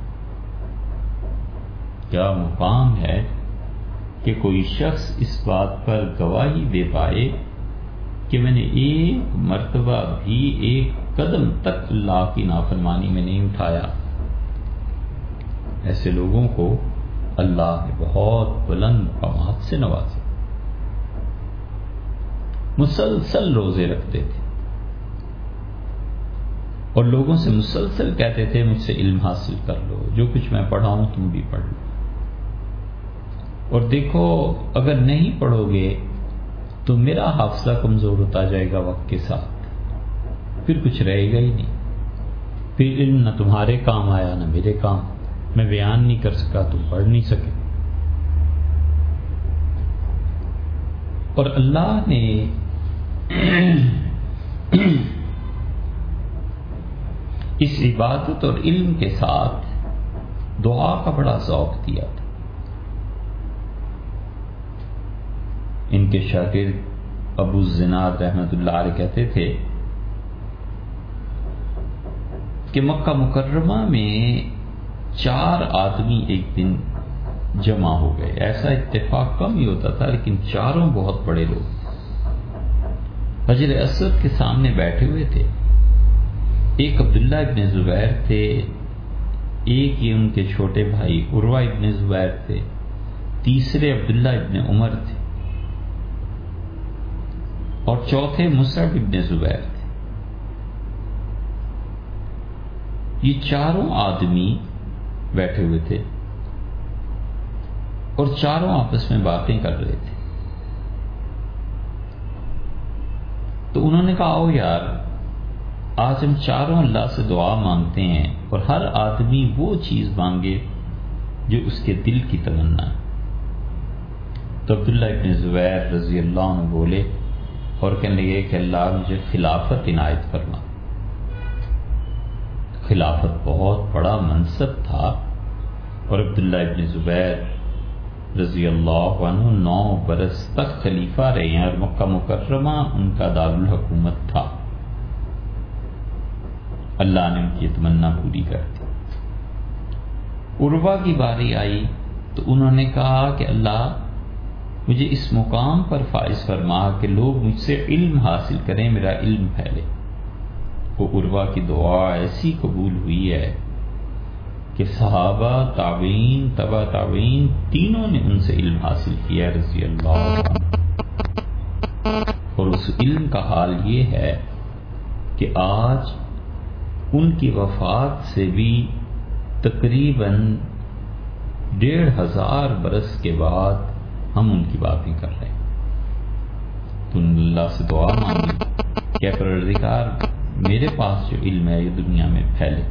کیا مقام ہے کہ کوئی شخص اس بات پر گواہی دے پائے کہ میں نے ایک مرتبہ بھی ایک قدم تک اللہ کی نافرمانی میں نہیں اٹھایا۔ ایسے لوگوں کو اللہ نے بہت بلند مقامات سے نوازا۔ مسلسل روزے رکھتے تھے اور لوگوں سے مسلسل کہتے تھے مجھ سے علم حاصل کر لو، جو کچھ میں پڑھاؤں تم بھی پڑھ لو۔ اور دیکھو اگر نہیں پڑھو گے تو میرا حافظہ کمزور ہوتا جائے گا وقت کے ساتھ، پھر کچھ رہے گا ہی نہیں، پھر علم نہ تمہارے کام آیا نہ میرے کام، میں بیان نہیں کر سکا تم پڑھ نہیں سکے۔ اور اللہ نے اس عبادت اور علم کے ساتھ دعا کا بڑا ذوق دیا تھا۔ ان کے شاگرد ابو الزناد رحمۃ اللہ علیہ کہتے تھے کہ مکہ مکرمہ میں چار آدمی ایک دن جمع ہو گئے، ایسا اتفاق کم ہی ہوتا تھا لیکن چاروں بہت بڑے لوگ حجر اسود کے سامنے بیٹھے ہوئے تھے۔ ایک عبداللہ ابن زبیر تھے، ایک یہ ان کے چھوٹے بھائی عروہ ابن زبیر تھے، تیسرے عبداللہ ابن عمر تھے، اور چوتھے مصعب ابن زبیر تھے۔ یہ چاروں آدمی بیٹھے ہوئے تھے اور چاروں آپس میں باتیں کر رہے تھے۔ تو انہوں نے کہا آؤ یار آج ہم چاروں اللہ سے دعا مانگتے ہیں اور ہر آدمی وہ چیز مانگے جو اس کے دل کی تمنا ہے۔ تو عبداللہ ابن زبیر رضی اللہ عنہ بولے اور کہنے لگے کہ اللہ مجھے خلافت عنایت فرما۔ خلافت بہت بڑا منصب تھا اور عبداللہ ابن زبیر رضی اللہ عنہ نو برس تک خلیفہ رہے ہیں اور مکہ مکرمہ ان کا دارالحکومت تھا۔ اللہ نے ان کی تمنا پوری کر دی۔ عروہ کی باری آئی تو انہوں نے کہا کہ اللہ مجھے اس مقام پر فائز فرما کہ لوگ مجھ سے علم حاصل کریں، میرا علم پھیلے۔ وہ عروہ کی دعا ایسی قبول ہوئی ہے کہ صحابہ، تابعین، تبع تابعین تینوں نے ان سے علم حاصل کیا رضی اللہ عنہ۔ اور اس علم کا حال یہ ہے کہ آج ان کی وفات سے بھی تقریباً ڈیڑھ ہزار برس کے بعد ہم ان کی باتیں کر رہے ہیں۔ تو اللہ سے دعا مانگی کہ پروردگار میرے پاس جو علم ہے یہ دنیا میں پھیلے۔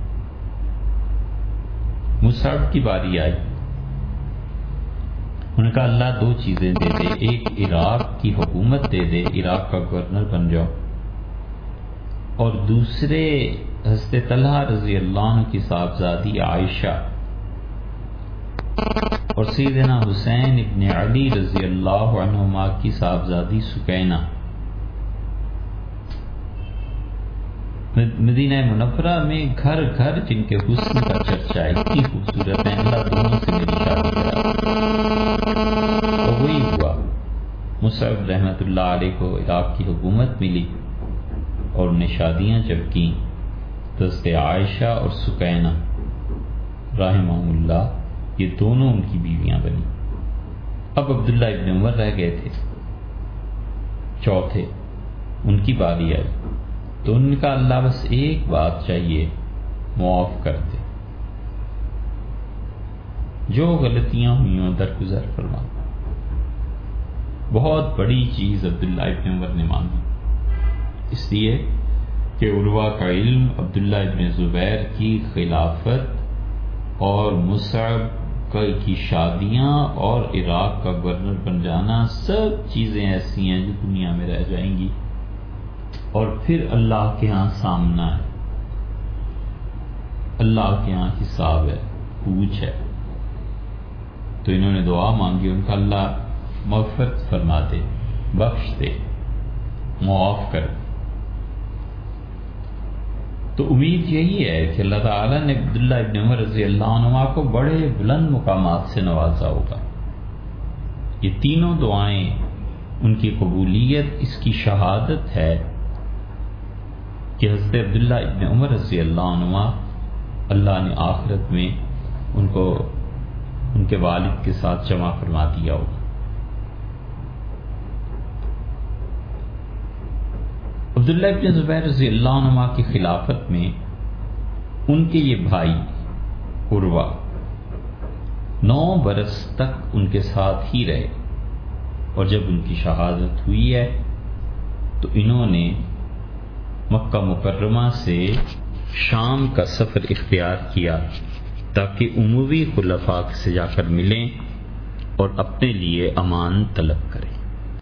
مصعب کی باری آئی، انہوں نے کہا اللہ دو چیزیں دے دے، ایک عراق کی حکومت دے دے، عراق کا گورنر بن جاؤ، اور دوسرے حضرت طلحہ رضی اللہ عنہ کی صاحبزادی عائشہ اور سیدنا حسین ابن علی رضی اللہ عنہما کی صاحبزادی سکینہ مدینہ منورہ میں گھر گھر جن کے حسن کا چرچا ہے، اتنی خوبصورت ہیں، اللہ دونوں سے میری شادی کرا۔ اور وہی ہوا، مصعب رحمۃ اللہ علیہ کو عراق کی حکومت ملی اور انہیں شادیاں جب کیں تو حضرت عائشہ اور سکینہ رحمہ اللہ یہ دونوں ان کی بیویاں بنی۔ اب عبداللہ ابن عمر رہ گئے تھے چوتھے، ان کی باری آئی تو ان کا اللہ بس ایک بات چاہیے، معاف کر دے، جو غلطیاں ہوئی ہوں درگزر فرما۔ بہت بڑی چیز عبداللہ ابن عمر نے مانگی، اس لیے کہ عروہ کا علم، عبداللہ ابن زبیر کی خلافت اور مصعب کی شادیاں اور عراق کا گورنر بن جانا، سب چیزیں ایسی ہیں جو دنیا میں رہ جائیں گی، اور پھر اللہ کے ہاں سامنا ہے، اللہ کے ہاں حساب ہے، پوچھ ہے۔ تو انہوں نے دعا مانگی، ان کا اللہ مغفرت فرما دے، بخش دے، معاف کر دے۔ تو امید یہی ہے کہ اللہ تعالیٰ نے عبداللہ ابن عمر رضی اللہ عنہ کو بڑے بلند مقامات سے نوازا ہوگا۔ یہ تینوں دعائیں ان کی قبولیت اس کی شہادت ہے کہ حضرت عبداللہ ابن عمر رضی اللہ عنہ اللہ نے آخرت میں ان کو ان کے والد کے ساتھ جمع فرما دیا ہوگا۔ عبداللہ ابن زبیر رضی اللہ عنہ کی خلافت میں ان کے یہ بھائی عروہ نو برس تک ان کے ساتھ ہی رہے، اور جب ان کی شہادت ہوئی ہے تو انہوں نے مکہ مکرمہ سے شام کا سفر اختیار کیا تاکہ اموی خلفاء سے جا کر ملیں اور اپنے لیے امان طلب کریں۔